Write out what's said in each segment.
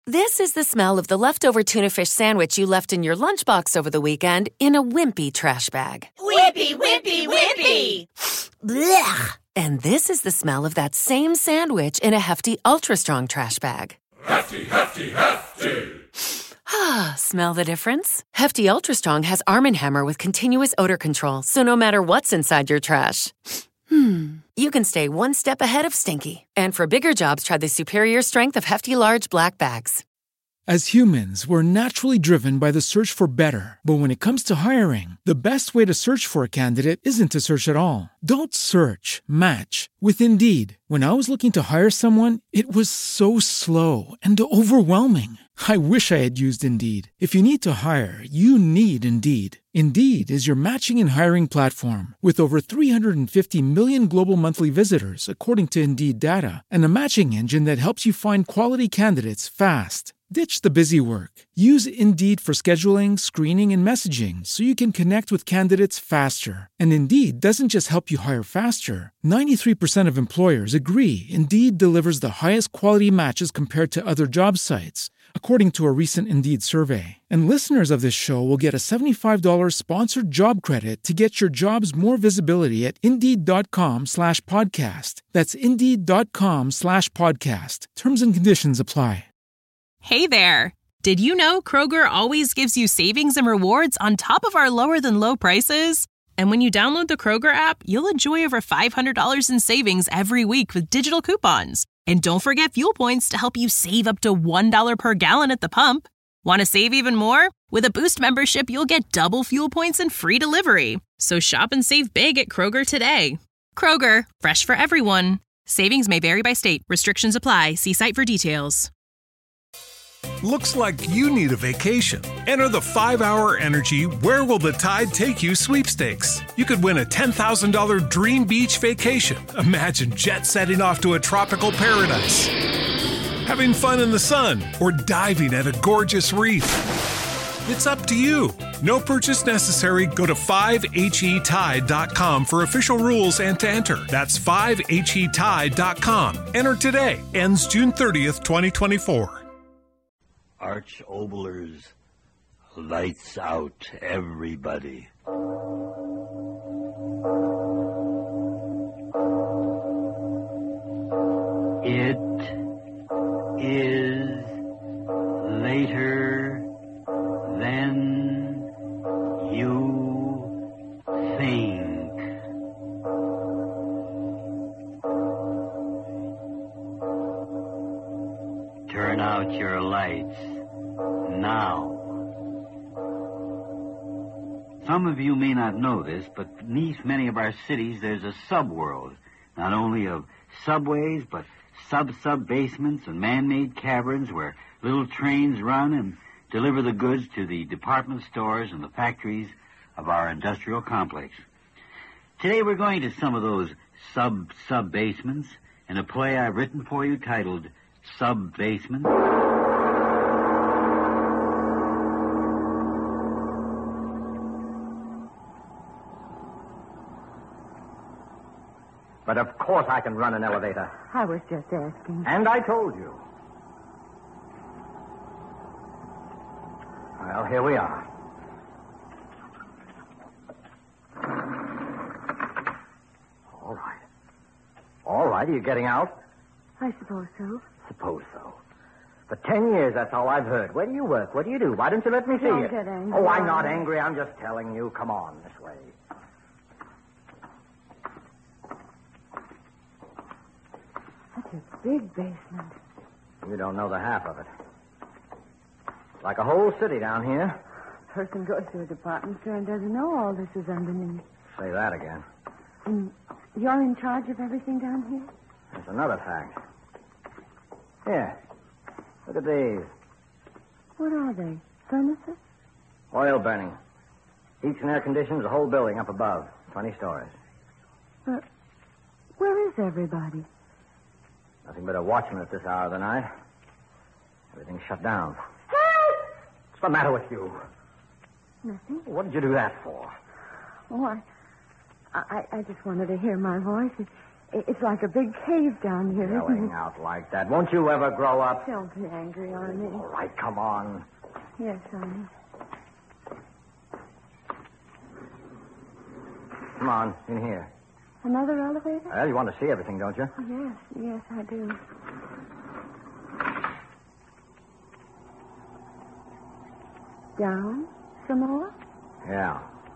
This is the smell of the leftover tuna fish sandwich you left in your lunchbox over the weekend in a wimpy trash bag. Wimpy, wimpy, wimpy! Blech! And this is the smell of that same sandwich in a Hefty Ultra Strong trash bag. Hefty, hefty, hefty! Ah, smell the difference? Hefty Ultra Strong has Arm & Hammer with continuous odor control, so no matter what's inside your trash, you can stay one step ahead of stinky. And for bigger jobs, try the superior strength of Hefty Large Black Bags. As humans, we're naturally driven by the search for better. But when it comes to hiring, the best way to search for a candidate isn't to search at all. Don't search, match with Indeed. When I was looking to hire someone, it was so slow and overwhelming. I wish I had used Indeed. If you need to hire, you need Indeed. Indeed is your matching and hiring platform with over 350 million global monthly visitors, according to Indeed data, and a matching engine that helps you find quality candidates fast. Ditch the busy work. Use Indeed for scheduling, screening, and messaging so you can connect with candidates faster. And Indeed doesn't just help you hire faster. 93% of employers agree Indeed delivers the highest quality matches compared to other job sites, according to a recent Indeed survey. And listeners of this show will get a $75 sponsored job credit to get your jobs more visibility at Indeed.com/podcast. That's Indeed.com/podcast. Terms and conditions apply. Hey there! Did you know Kroger always gives you savings and rewards on top of our lower-than-low prices? And when you download the Kroger app, you'll enjoy over $500 in savings every week with digital coupons. And don't forget fuel points to help you save up to $1 per gallon at the pump. Want to save even more? With a Boost membership, you'll get double fuel points and free delivery. So shop and save big at Kroger today. Kroger, fresh for everyone. Savings may vary by state. Restrictions apply. See site for details. Looks like you need a vacation. Enter the 5-Hour Energy Where Will the Tide Take You sweepstakes. You could win a $10,000 dream beach vacation. Imagine jet setting off to a tropical paradise, having fun in the sun, or diving at a gorgeous reef. It's up to you. No purchase necessary. Go to 5HETide.com for official rules and to enter. That's 5HETide.com. Enter today. Ends June 30th, 2024. Arch Oboler's Lights Out, everybody. It is later than you think. Turn out your lights now. Some of you may not know this, but beneath many of our cities there's a subworld, not only of subways, but sub-basements and man-made caverns where little trains run and deliver the goods to the department stores and the factories of our industrial complex. Today we're going to some of those sub-basements in a play I've written for you titled Sub-Basement. But of course I can run an elevator. I was just asking. And I told you. Well, here we are. All right. All right, are you getting out? I suppose so. Suppose so. For 10 years, that's all I've heard. Where do you work? What do you do? Why don't you let me see Don't you? get angry. Oh, I'm not angry. I'm just telling you. Come on, this way. That's a big basement. You don't know the half of it. Like a whole city down here. A person goes to a department store and doesn't know all this is underneath. Say that again. And you're in charge of everything down here? That's another fact. Here. Look at these. What are they? Furnaces? Oil burning. Heats and air conditions the whole building up above. 20 stories. But where is everybody? Nothing but a watchman at this hour of the night. Everything's shut down. What's the matter with you? Nothing. What did you do that for? Oh, I just wanted to hear my voice. It's like a big cave down here, isn't Yelling it? out like that. Won't you ever grow up? Don't be angry on me. All right, come on. Yes, honey. Come on, in here. Another elevator? Well, you want to see everything, don't you? Oh, yes, I do. Down some more? Yeah.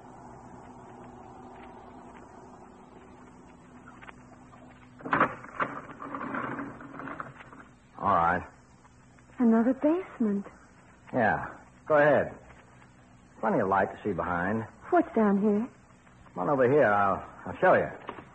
All right. Another basement. Yeah. Go ahead. Plenty of light to see behind. What's down here? Come on over here. I'll show you.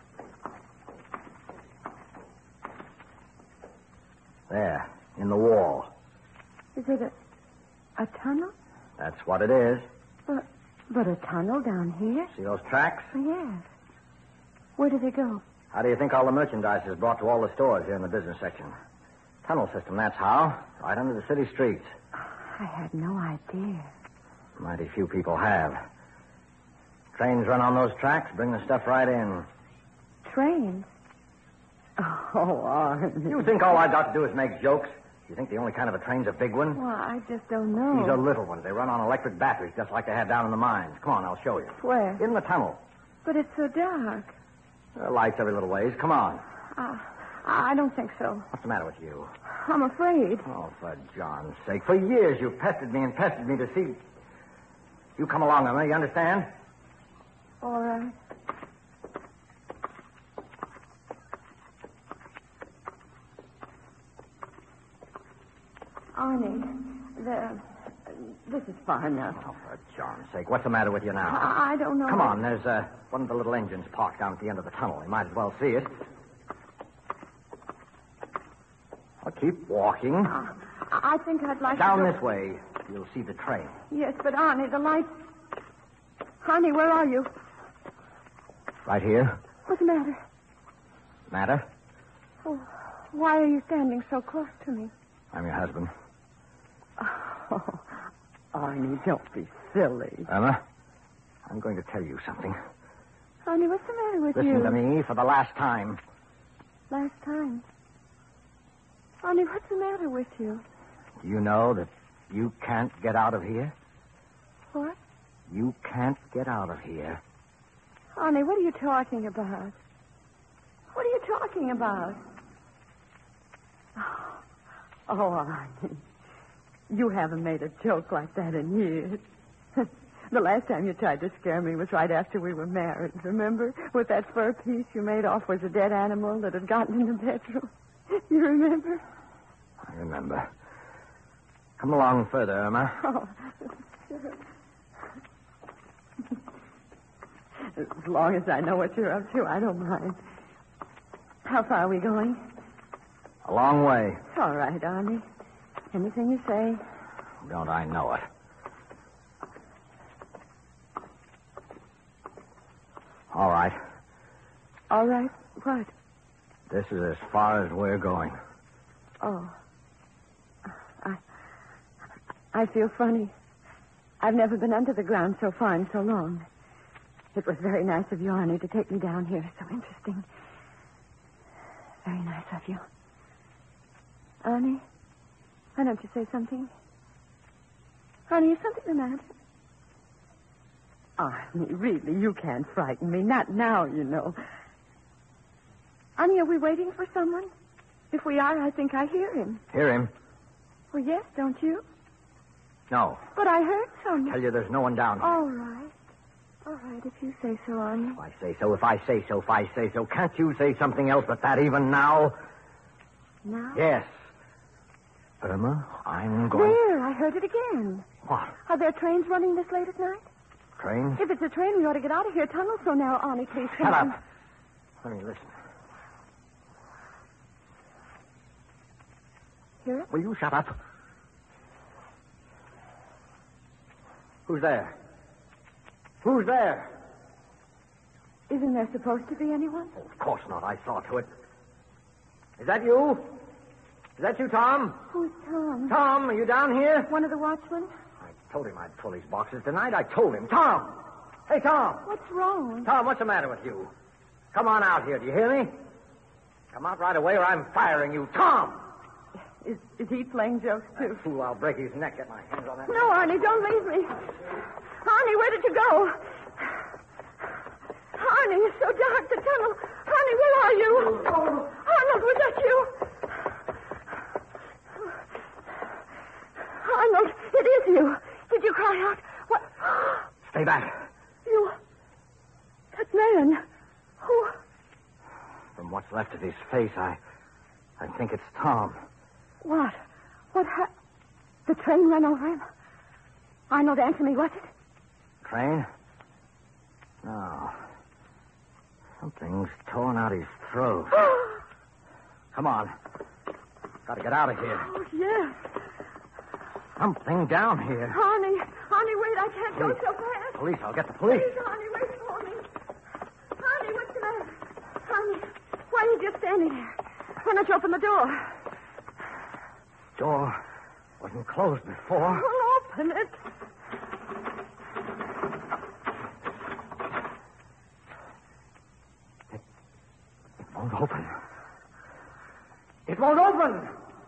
There, in the wall. Is it a tunnel? That's what it is. But a tunnel down here? See those tracks? Oh, yes. Where do they go? How do you think all the merchandise is brought to all the stores here in the business section? Tunnel system, that's how. Right under the city streets. I had no idea. Mighty few people have. Trains run on those tracks, bring the stuff right in. Trains? Oh, Arnie. You think all I got to do is make jokes? You think the only kind of a train's a big one? Well, I just don't know. These are little ones. They run on electric batteries, just like they have down in the mines. Come on, I'll show you. Where? In the tunnel. But it's so dark. There are lights every little ways. Come on. I don't think so. What's the matter with you? I'm afraid. Oh, for John's sake. For years you've pestered me to see... You come along, Emma. You understand? All right. Arnie, this is far enough. Oh, for John's sake. What's the matter with you now? I don't know. Come on. There's one of the little engines parked down at the end of the tunnel. You might as well see it. I'll keep walking. I think I'd like down to go... this way. You'll see the train. Yes, but Arnie, the lights... Arnie, where are you? Right here. What's the matter? Matter? Oh, why are you standing so close to me? I'm your husband. Oh, Arnie, don't be silly. Emma, I'm going to tell you something. Arnie, what's the matter with you? Listen to me for the last time. Last time? Arnie, what's the matter with you? Do you know that you can't get out of here? What? You can't get out of here. Arnie, what are you talking about? What are you talking about? Oh, Arnie. You haven't made a joke like that in years. The last time you tried to scare me was right after we were married, remember? With that fur piece you made off was a dead animal that had gotten in the bedroom. You remember? I remember. Come along further, Emma. Oh, sure. As long as I know what you're up to, I don't mind. How far are we going? A long way. All right, Arnie. Anything you say. Don't I know it? All right. All right? What? This is as far as we're going. Oh. I feel funny. I've never been under the ground so far in so long. It was very nice of you, Arnie, to take me down here. So interesting. Very nice of you. Arnie, why don't you say something? Arnie, is something the matter? Arnie, really, you can't frighten me. Not now, you know. Arnie, are we waiting for someone? If we are, I think I hear him. Hear him? Well, yes, don't you? No. But I heard someone. Tell you there's no one down here. All right. All right, if you say so, Arnie. If I say so, if I say so, if I say so. Can't you say something else but that even now? Now? Yes. Irma, I'm going... There, I heard it again. What? Are there trains running this late at night? Trains? If it's a train, we ought to get out of here. Tunnel's so narrow, Arnie, please. Shut up. Let me listen. Hear it? Will you shut up? Who's there? Who's there? Isn't there supposed to be anyone? Oh, of course not. I saw to it. Is that you? Is that you, Tom? Who's Tom? Tom, are you down here? One of the watchmen? I told him I'd pull these boxes tonight. I told him. Tom! Hey, Tom! What's wrong? Tom, what's the matter with you? Come on out here. Do you hear me? Come out right away or I'm firing you. Tom! Is he playing jokes, too? Fool, I'll break his neck. Get my hands on that. No, Arnie, don't leave me. Arnie, where did you go? Arnie, it's so dark, the tunnel. Arnie, where are you? Arnold, was that you? Arnold, it is you. Did you cry out? What? Stay back. You... That man. Who? From what's left of his face, I think it's Tom. What? What happened? The train ran over him? Arnold, answer me, was it? Train? No. Something's torn out his throat. Come on. Gotta get out of here. Oh, yes. Something down here. Arnie, wait, I can't go so fast. Police, I'll get the police. Please, Arnie, wait for me. Arnie, what's the matter? Arnie, why are you just standing there? Why don't you open the door? Door wasn't closed before. Well, open it. It won't open. It won't open!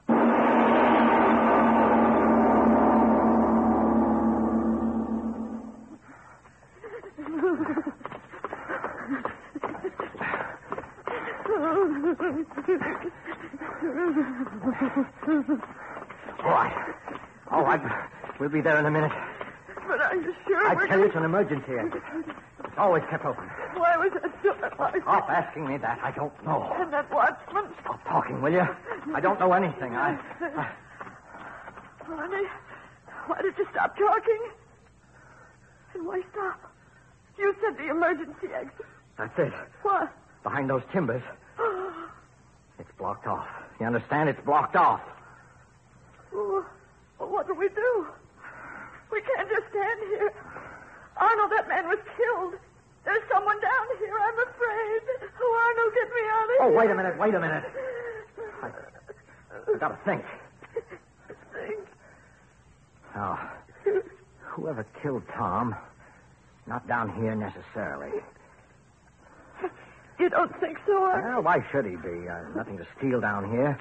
All right. We'll be there in a minute. But are you sure? I tell you, it's an emergency exit. It's always kept open. Why was that door locked? Stop asking me that. I don't know. And that watchman? Stop talking, will you? I don't know anything. Arnie, why did you stop talking? And why stop? You said the emergency exit. That's it. What? Behind those timbers. It's blocked off. You understand? It's blocked off. Well, what do we do? We can't just stand here. Arnold, that man was killed. There's someone down here. I'm afraid. Oh, Arnold, get me out of here. Oh, wait a minute. I've got to think. Think? Now, whoever killed Tom, not down here necessarily. You don't think so, Arnold? Well, why should he be? Nothing to steal down here.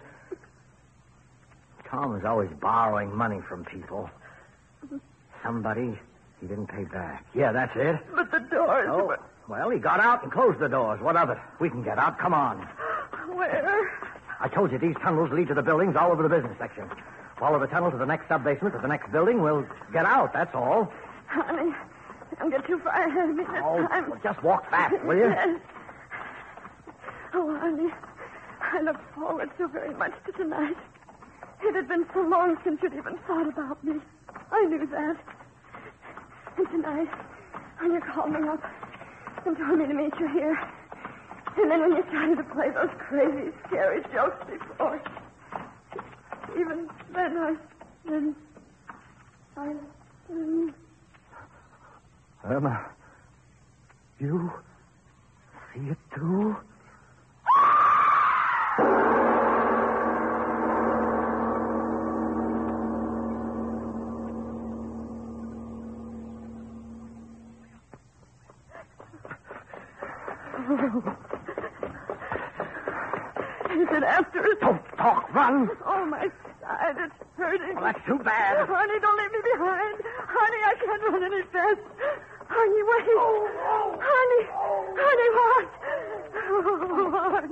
Tom was always borrowing money from people. Somebody he didn't pay back. Yeah, that's it. But the doors were... Well, he got out and closed the doors. What of it? We can get out. Come on. Where? I told you these tunnels lead to the buildings all over the business section. Follow the tunnel to the next sub-basement, to the next building. We'll get out, that's all. Honey, don't get too far ahead of me this time. Well, just walk fast, will you? Yes. Oh, honey, I look forward so very much to tonight. It had been so long since you'd even thought about me. I knew that. And tonight, when you called me up and told me to meet you here, and then when you started to play those crazy, scary jokes before, even then I... Irma, you see it too? Is it after us? Don't talk, run. Oh, my side, it's hurting. Well, that's too bad. Honey, don't leave me behind. Honey, I can't run any faster. Honey, wait. Honey. Honey, what?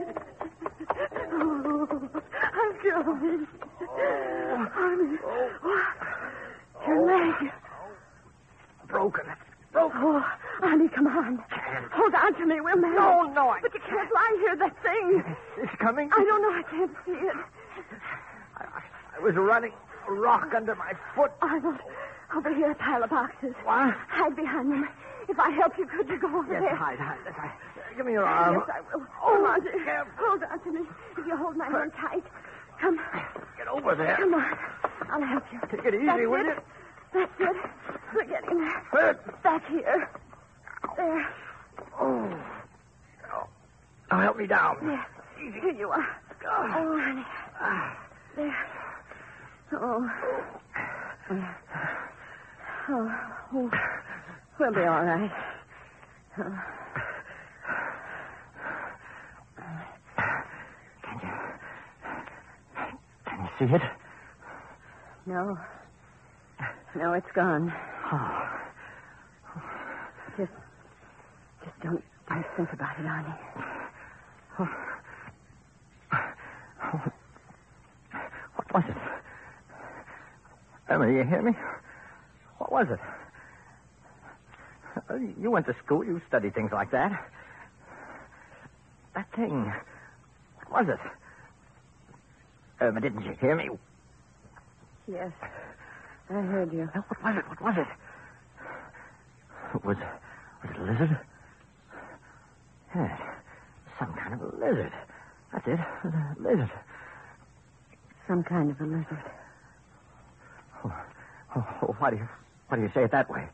Oh, honey. Oh, I'm going. Honey, what? Your leg. Broken. Oh, honey, come on. Hold on to me, will you? No, But you can't lie here, that thing. It's coming. I don't know, I can't see it. I was running a rock under my foot. Arnold, over here, a pile of boxes. What? Hide behind them. If I help you, could you go over there? Yes, hide. Give me your arm. Yes, I will. Come on, dear. Hold on to me. If you hold my hand tight. Come. Get over there. Come on. I'll help you. Take it easy, will you? That's it. We're getting there. Hurt. Back here. There. Oh. Now help me down. Yes. Here you are. Oh, honey. There. Oh. Oh. We'll be all right. see it? No. No, it's gone. Oh. Just don't think about it, Arnie. What was it? Emma, you hear me? What was it? You went to school. You studied things like that. That thing. What was it? Irma, didn't you hear me? Yes. I heard you. What was it? What was it? Was it a lizard? Yes. Some kind of a lizard. That's it. A lizard. Some kind of a lizard. Why do you say it that way?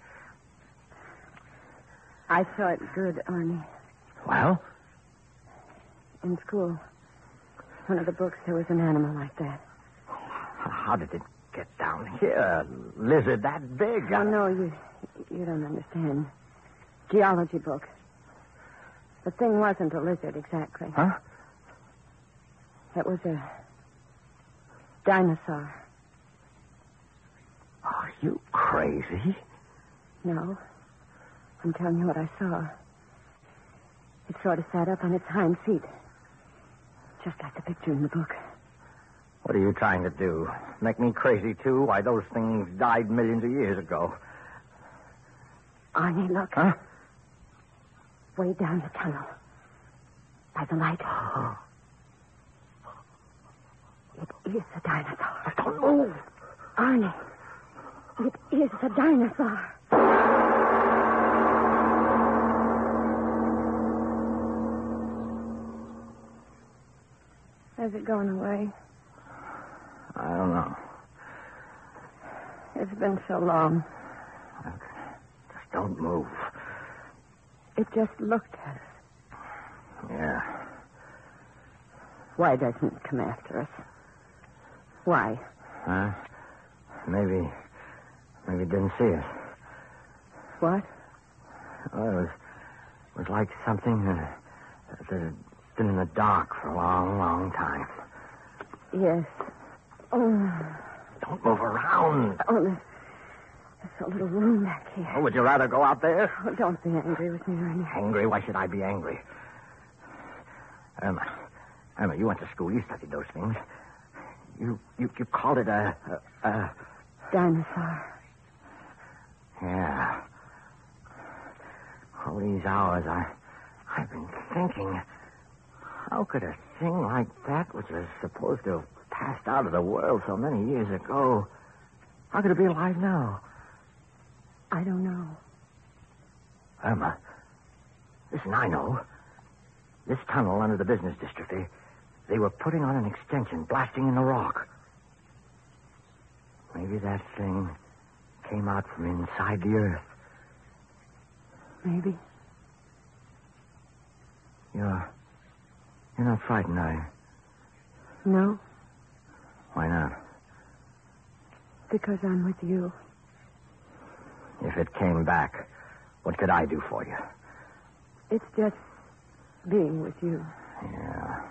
I saw it good, Arnie. Well? In school. One of the books, there was an animal like that. How did it get down here? A lizard that big? Oh, no, you don't understand. Geology book. The thing wasn't a lizard, exactly. Huh? It was a dinosaur. Are you crazy? No. I'm telling you what I saw. It sort of sat up on its hind feet. Just like the picture in the book. What are you trying to do? Make me crazy, too? Why, those things died millions of years ago. Arnie, look. Huh? Way down the tunnel. By the light. Oh. It is a dinosaur. Don't move. Arnie. It is a dinosaur. Has it gone away? I don't know. It's been so long. Just don't move. It just looked at us. Yeah. Why doesn't it come after us? Why? Huh? Maybe it didn't see us. What? Oh, it was like something that had been in the dark for a long, long time. Yes. Oh. Don't move around. Oh, there's a little room back here. Oh, would you rather go out there? Oh, don't be angry with me, Ernie. Angry? Why should I be angry? Irma, you went to school. You studied those things. You called it a dinosaur. Yeah. All these hours, I've been thinking, how could a thing like that, which was supposed to have passed out of the world so many years ago, how could it be alive now? I don't know. Irma, listen, I know. This tunnel under the business district, they were putting on an extension, blasting in the rock. Maybe that thing came out from inside the earth. Maybe. You're not frightened, are you? No. Why not? Because I'm with you. If it came back, what could I do for you? It's just being with you. Yeah.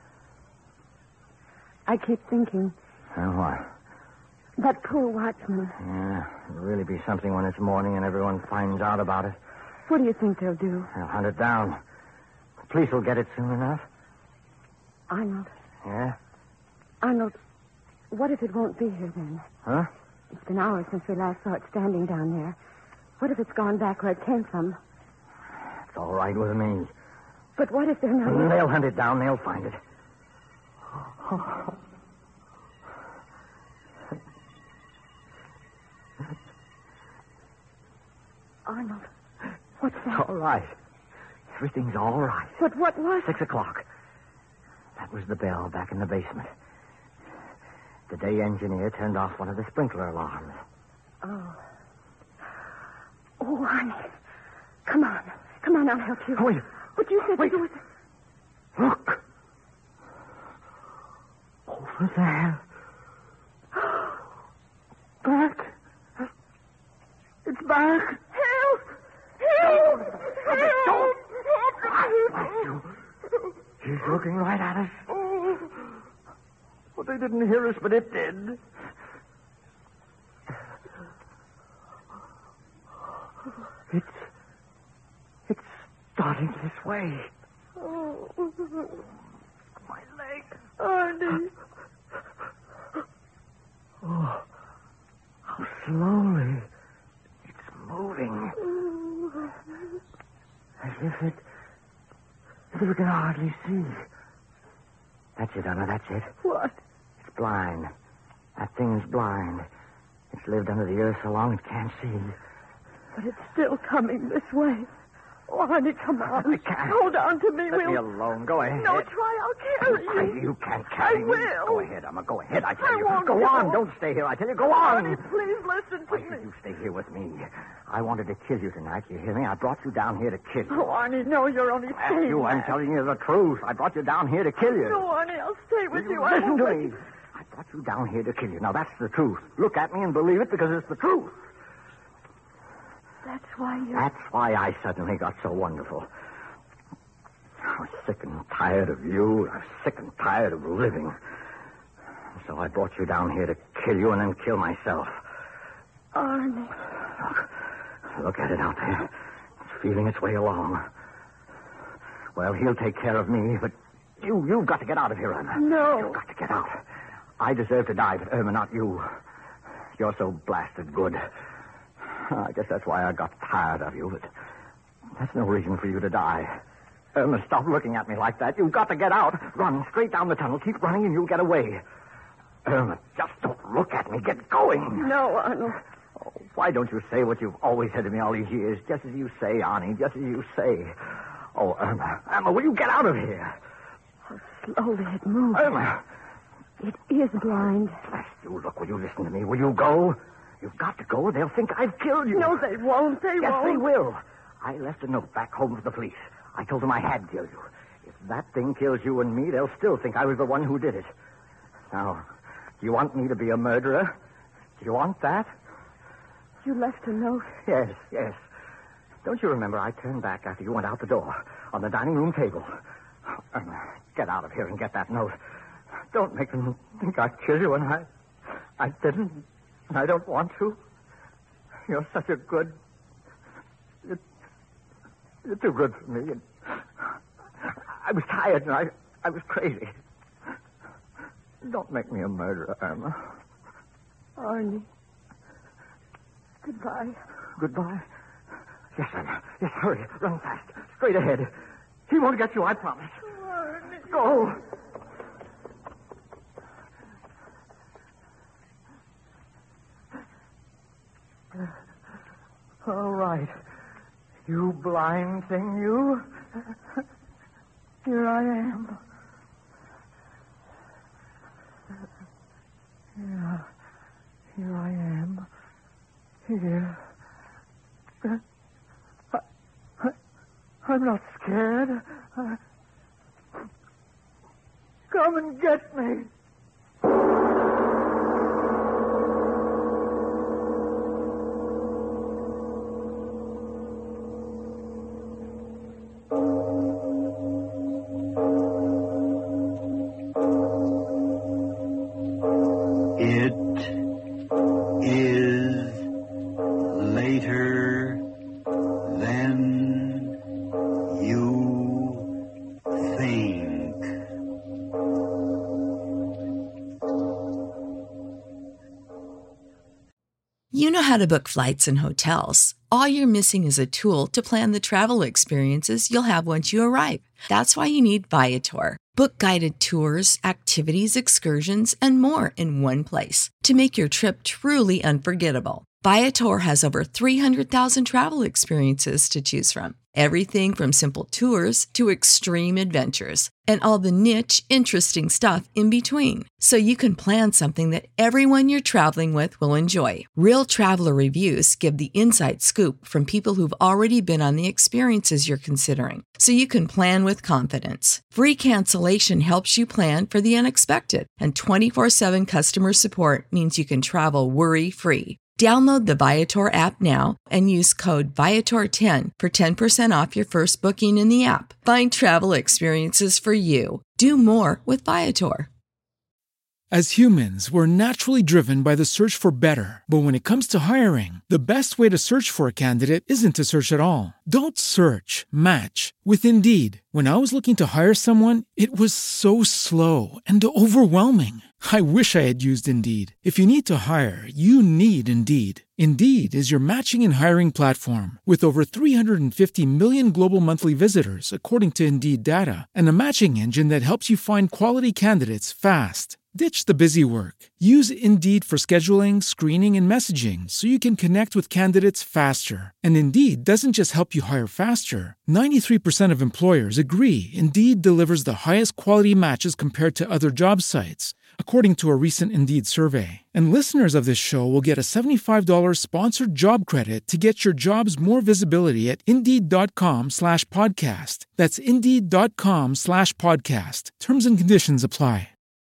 I keep thinking. What? That poor watchman. Yeah, it'll really be something when it's morning and everyone finds out about it. What do you think they'll do? They'll hunt it down. The police will get it soon enough. Arnold. Yeah? Arnold, what if it won't be here then? Huh? It's been hours since we last saw it standing down there. What if it's gone back where it came from? It's all right with me. But what if they're not... They'll hunt it down. They'll find it. Arnold, what's that? It's all right. Everything's all right. But what was... 6 o'clock. That was the bell back in the basement. The day engineer turned off one of the sprinkler alarms. Oh. Oh, Arnie. Come on. Come on, I'll help you. Wait. But you said Wait. it was... Look. Over there. Back. It's back. Help! Help! Don't. He's looking right at us. Oh, What They didn't hear us, but it did. It's starting this way. Oh. My leg. Arnie. Oh, how slowly it's moving. As if it can hardly see. That's it, Anna, that's it. What? It's blind. That thing's blind. It's lived under the earth so long it can't see. But it's still coming this way. Oh, honey, come on. I can't. Hold on to me. Let me alone. Go ahead. No, try. I'll carry you. You can't carry me. I will. Go ahead, Emma. Go ahead, I tell you. won't Go go. on. Don't stay here. I tell you, go on. Honey, please listen to Why me. should you stay here with me? I wanted to kill you tonight. You hear me? I brought you down here to kill you. Oh, Arnie, no, you're only saying You, I'm that. telling you the truth. I brought you down here to kill you. No, Arnie, I'll stay with you. I Listen won't to let me. you- I brought you down here to kill you. Now, that's the truth. Look at me and believe it because it's the truth. That's why you... That's why I suddenly got so wonderful. I was sick and tired of you. I was sick and tired of living. So I brought you down here to kill you and then kill myself. Arnie. Look at it out there. It's feeling its way along. Well, he'll take care of me, but you've got to get out of here, Irma. No. You've got to get out. I deserve to die, but Irma, not you. You're so blasted good. I guess that's why I got tired of you, but that's no reason for you to die. Irma, stop looking at me like that. You've got to get out. Run straight down the tunnel. Keep running and you'll get away. Irma, just don't look at me. Get going. No, Arnold. Oh, why don't you say what you've always said to me all these years? Just as you say, Arnie. Just as you say. Oh, Irma. Irma, will you get out of here? How slowly it moves. Irma. It is blind. Bless you. Look, will you listen to me? Will you go? You've got to go. They'll think I've killed you. No, they won't. They Yes, won't. they will. I left a note back home for the police. I told them I had killed you. If that thing kills you and me, they'll still think I was the one who did it. Now, do you want me to be a murderer? Do you want that? You left a note. Yes, yes. Don't you remember I turned back after you went out the door on the dining room table? Get out of here and get that note. Don't make them think I killed you, and I didn't. And I don't want to. You're such a good... You're too good for me. And I was tired and I was crazy. Don't make me a murderer, Irma. Arnie. Goodbye. Goodbye? Yes, Irma. Yes, hurry. Run fast. Straight ahead. He won't get you, I promise. Arnie. Go. All right. You blind thing, you. Here I am. Yeah, here I am. Here. I'm not scared. Come and get me. You know how to book flights and hotels. All you're missing is a tool to plan the travel experiences you'll have once you arrive. That's why you need Viator. Book guided tours, activities, excursions, and more in one place to make your trip truly unforgettable. Viator has over 300,000 travel experiences to choose from. Everything from simple tours to extreme adventures and all the niche, interesting stuff in between. So you can plan something that everyone you're traveling with will enjoy. Real traveler reviews give the inside scoop from people who've already been on the experiences you're considering. So you can plan with confidence. Free cancellation helps you plan for the unexpected. And 24/7 customer support means you can travel worry-free. Download the Viator app now and use code Viator10 for 10% off your first booking in the app. Find travel experiences for you. Do more with Viator. As humans, we're naturally driven by the search for better. But when it comes to hiring, the best way to search for a candidate isn't to search at all. Don't search, match with Indeed. When I was looking to hire someone, it was so slow and overwhelming. I wish I had used Indeed. If you need to hire, you need Indeed. Indeed is your matching and hiring platform with over 350 million global monthly visitors, according to Indeed data, and a matching engine that helps you find quality candidates fast. Ditch the busy work. Use Indeed for scheduling, screening, and messaging so you can connect with candidates faster. And Indeed doesn't just help you hire faster. 93% of employers agree Indeed delivers the highest quality matches compared to other job sites, according to a recent Indeed survey. And listeners of this show will get a $75 sponsored job credit to get your jobs more visibility at Indeed.com/podcast. That's Indeed.com/podcast. Terms and conditions apply.